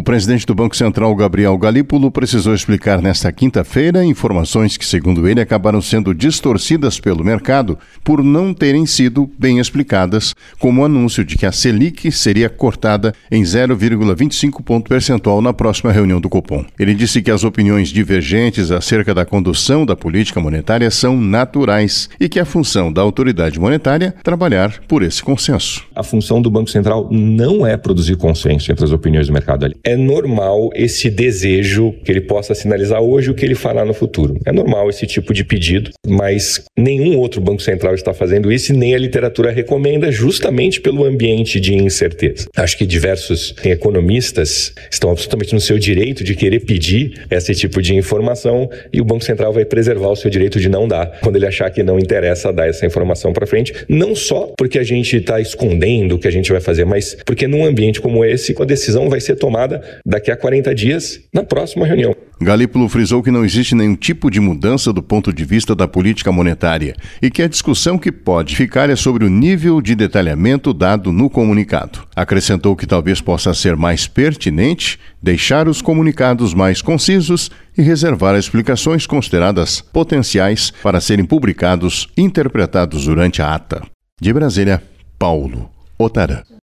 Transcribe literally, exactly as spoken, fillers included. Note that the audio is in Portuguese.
presidente do Banco Central, Gabriel Galípolo, precisou explicar nesta quinta-feira informações que, segundo ele, acabaram sendo distorcidas pelo mercado por não terem sido bem explicadas, como o anúncio de que a Selic seria cortada em zero vírgula vinte e cinco ponto percentual na próxima reunião do Copom. Ele disse que as opiniões divergentes acerca da condução da política monetária são naturais e que a função da autoridade monetária é trabalhar por esse consenso. A função do Banco Central não é produzir consenso entre as opiniões do mercado ali. É normal esse desejo que ele possa sinalizar hoje o que ele fará no futuro. É normal esse tipo de pedido, mas nenhum outro Banco Central está fazendo isso e nem a literatura recomenda, justamente pelo ambiente de incerteza. Acho que diversos economistas estão absolutamente no seu direito de querer pedir esse tipo de informação e o Banco Central vai preservar o seu direito de não dar, quando ele achar que não interessa dar essa informação para frente, não só porque a gente está escondendo o que a gente vai fazer, mas porque num ambiente como esse, a decisão vai ser tomada daqui a quarenta dias, na próxima reunião. Galípolo frisou que não existe nenhum tipo de mudança do ponto de vista da política monetária e que a discussão que pode ficar é sobre o nível de detalhamento dado no comunicado. Acrescentou que talvez possa ser mais pertinente deixar os comunicados mais concisos e reservar as explicações consideradas potenciais para serem publicados e interpretados durante a ata. De Brasília, Paulo Otarã.